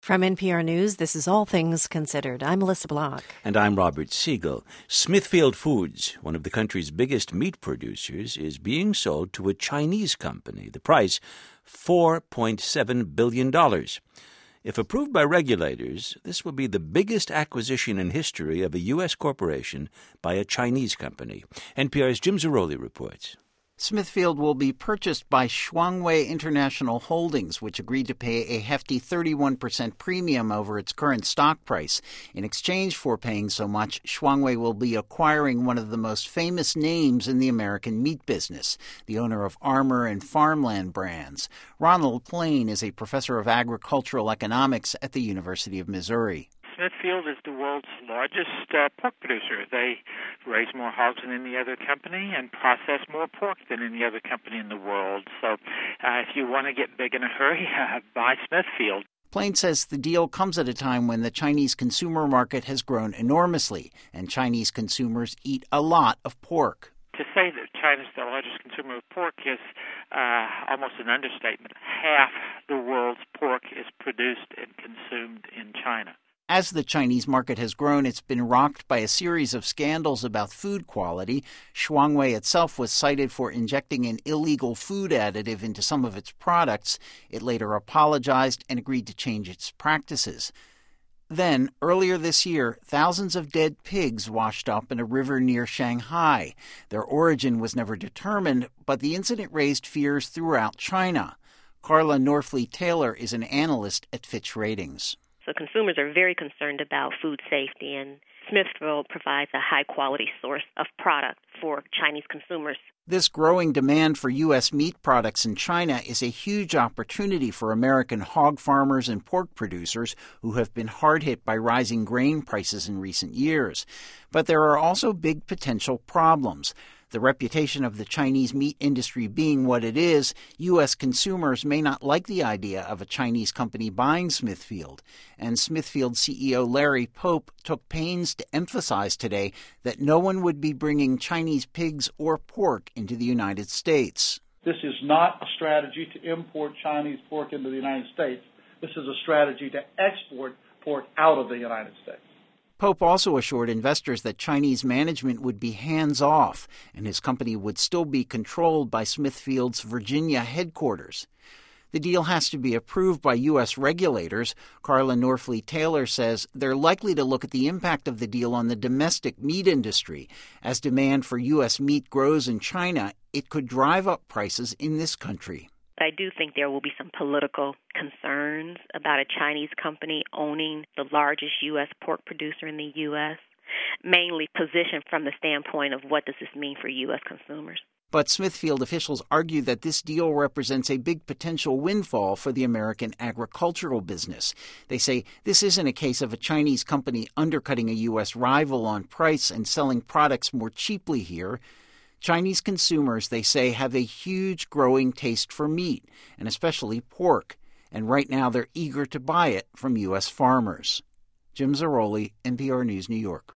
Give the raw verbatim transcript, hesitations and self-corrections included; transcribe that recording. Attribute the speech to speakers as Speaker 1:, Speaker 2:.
Speaker 1: From N P R News, this is All Things Considered. I'm Melissa Block.
Speaker 2: And I'm Robert Siegel. Smithfield Foods, one of the country's biggest meat producers, is being sold to a Chinese company. The price, four point seven billion dollars. If approved by regulators, this will be the biggest acquisition in history of a U S corporation by a Chinese company. N P R's Jim Zarroli reports.
Speaker 3: Smithfield will be purchased by Shuangwei International Holdings, which agreed to pay a hefty thirty-one percent premium over its current stock price. In exchange for paying so much, Shuangwei will be acquiring one of the most famous names in the American meat business, the owner of Armour and Farmland brands. Ronald Plain is a professor of agricultural economics at the University of Missouri.
Speaker 4: Smithfield is the world's largest uh, pork producer. They raise more hogs than any other company and process more pork than any other company in the world. So uh, if you want to get big in a hurry, uh, buy Smithfield.
Speaker 3: Plain says the deal comes at a time when the Chinese consumer market has grown enormously, and Chinese consumers eat a lot of pork.
Speaker 4: To say that China is the largest consumer of pork is uh, almost an understatement. Half the world's pork is produced and consumed in China.
Speaker 3: As the Chinese market has grown, it's been rocked by a series of scandals about food quality. Shuangwei itself was cited for injecting an illegal food additive into some of its products. It later apologized and agreed to change its practices. Then, earlier this year, thousands of dead pigs washed up in a river near Shanghai. Their origin was never determined, but the incident raised fears throughout China. Carla Norfleet-Taylor is an analyst at Fitch Ratings.
Speaker 5: So consumers are very concerned about food safety, and Smithfield provides a high-quality source of product for Chinese consumers.
Speaker 3: This growing demand for U S meat products in China is a huge opportunity for American hog farmers and pork producers who have been hard hit by rising grain prices in recent years. But there are also big potential problems. The reputation of the Chinese meat industry being what it is, U S consumers may not like the idea of a Chinese company buying Smithfield. And Smithfield C E O Larry Pope took pains to emphasize today that no one would be bringing Chinese pigs or pork into the United States.
Speaker 6: This is not a strategy to import Chinese pork into the United States. This is a strategy to export pork out of the United States.
Speaker 3: Pope also assured investors that Chinese management would be hands-off and his company would still be controlled by Smithfield's Virginia headquarters. The deal has to be approved by U S regulators. Carla Norfleet-Taylor says they're likely to look at the impact of the deal on the domestic meat industry. As demand for U S meat grows in China, it could drive up prices in this country.
Speaker 5: I do think there will be some political concerns about a Chinese company owning the largest U S pork producer in the U S, mainly positioned from the standpoint of what does this mean for U S consumers.
Speaker 3: But Smithfield officials argue that this deal represents a big potential windfall for the American agricultural business. They say this isn't a case of a Chinese company undercutting a U S rival on price and selling products more cheaply here. Chinese consumers, they say, have a huge growing taste for meat, and especially pork, and right now they're eager to buy it from U S farmers. Jim Zarroli, N P R News, New York.